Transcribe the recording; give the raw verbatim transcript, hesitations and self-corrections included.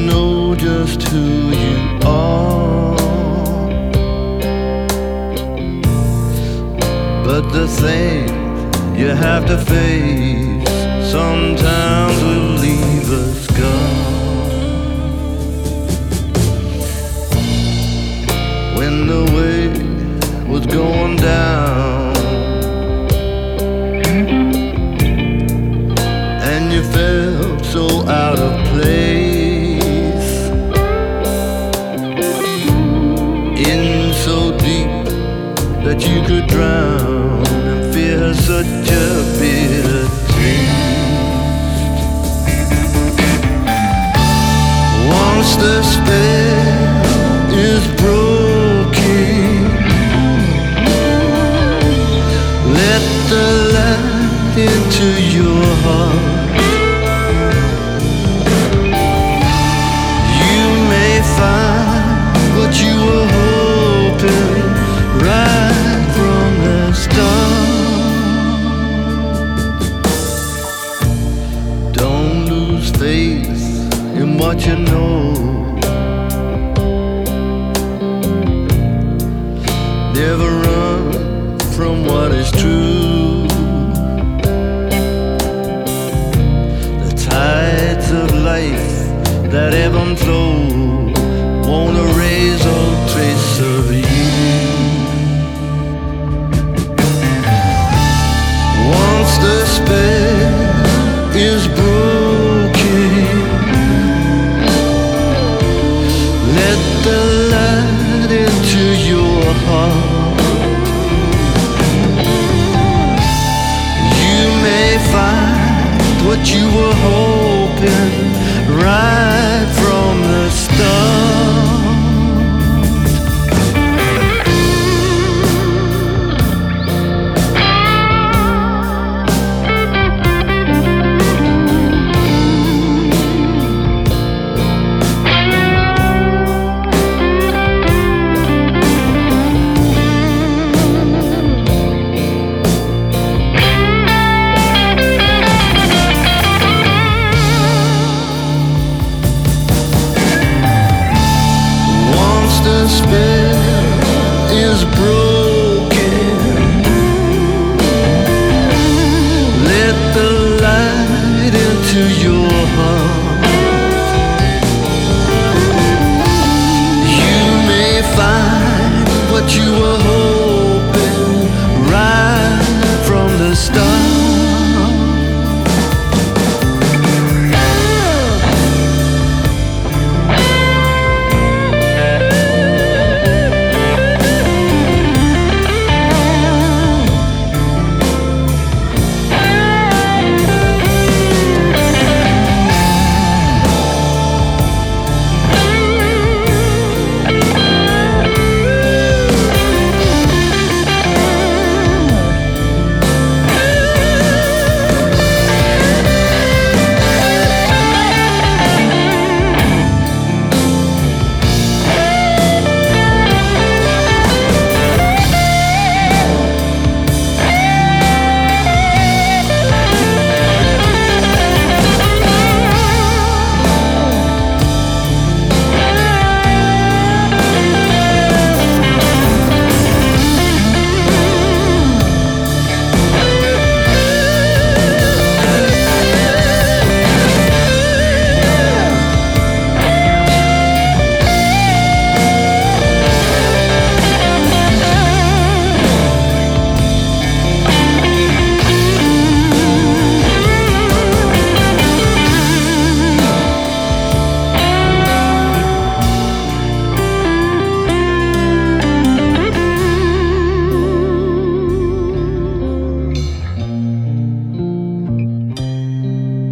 know just who you are. But the things you have to face sometimes will leave a scar. When the weight was going down and you felt so out of place, in so deep that you could drown and fear such a bitter taste. Once the spell is broken, let the light into your heart. You may find what you were hoping right from the start. Don't lose faith in what you know. Never run from what is true. The tides of life that ebb and flow won't erase all trace of you. Once the spell is broken, let the light into your heart. You may find what you were hoping right from the start. The spell is broken.